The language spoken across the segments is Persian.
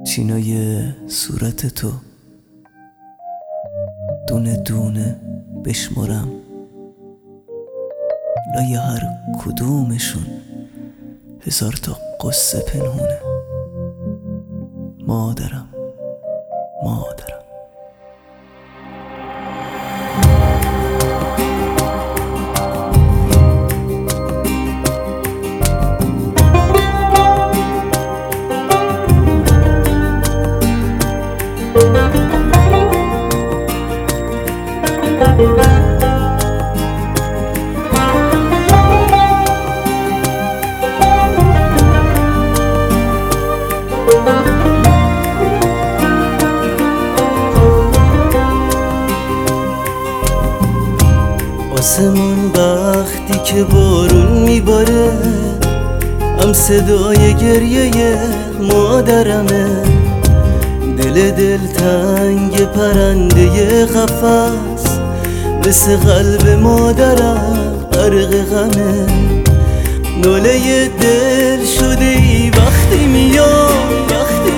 چینای صورت تو دونه دونه بشمرم، لای هر کدومشون 1000 تا قصه پنهونه. مادرم آسمون وقتی که بارون میباره هم صدای گریه مادرمه، دل دلتنگ پرنده قفس مثل قلب مادرم غرق غمه. ناله دل شده ای وقتی میاد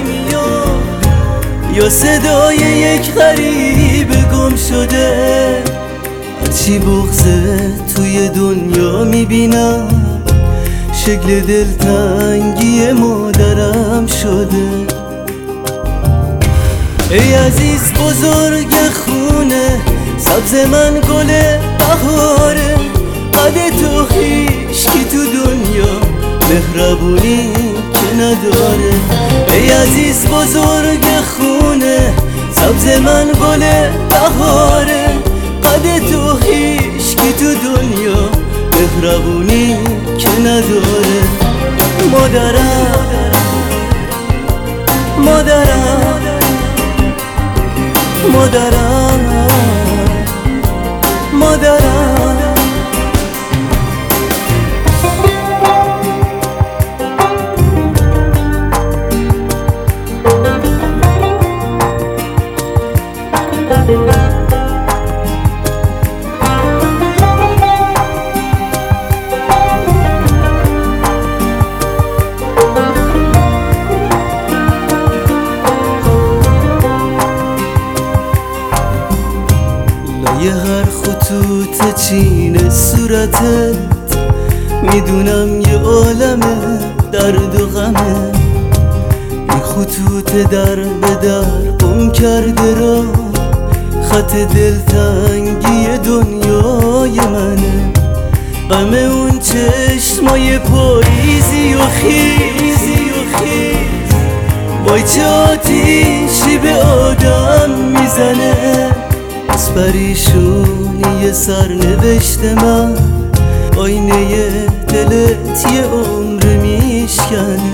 یا صدای یک غریب گم شده. هرچی بغضه توی دنیا میبینم شکل دلتنگی مادرم شده. ای عزیز بزرگ خونه سبز من گل بهاره، قد تو هیچکی تو دنیا مهربونی که نداره. ای عزیز بزرگ خونه سبز من گل بهاره، قد تو هیچکی تو دنیا مهربونی که نداره. مادرم لای هر خطوط چین صورتت میدونم یه عالمه درد و غمه. این خطوط در به در گم کرده را خط دلتنگی دنیای منه. غم اون چشمای پاییزی و خیزی وای چه آتیشی به آدم میزنه. از پریشونی سرنوشت من آینه دلت یه عمر میشکنه.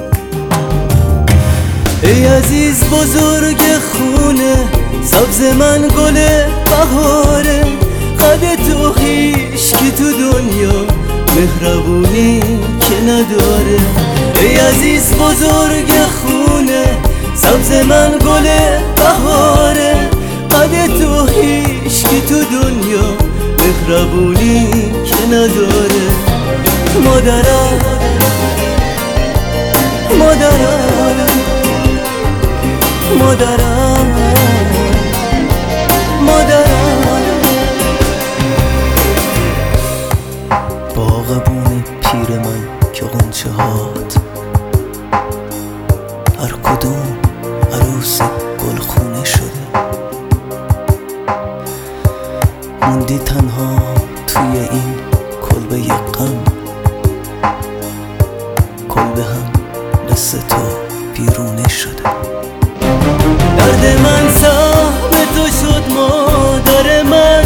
ای عزیز بزرگ خونه سبز من گل بهاره، قد تو هیچکی تو دنیا مهربونی که نداره. ای عزیز بزرگ خونه سبز من گل بهاره، قد تو هیچکی تو دنیا مهربونی که نداره. مادرم باغبون پیر من که غنچه هات هر کدوم عروس گلخونه شده. موندی تنها توی این کلبه غم، کلبه هم دست تو بیرونه شده. درد من سهم تو شد مادر من،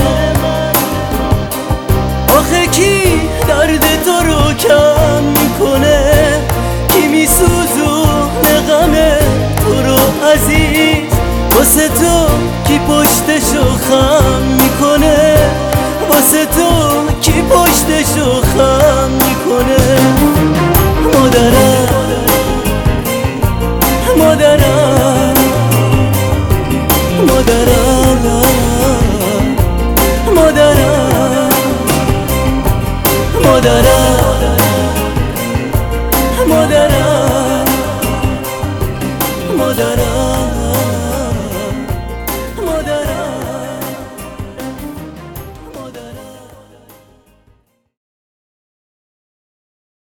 آخه کی درد تو رو کم میکنه؟ کی میسوزونه غم تو رو عزیز؟ واسه تو کی پشتشو خم میکنه؟ واسه تو کی پشتشو خم میکنه؟ مادرم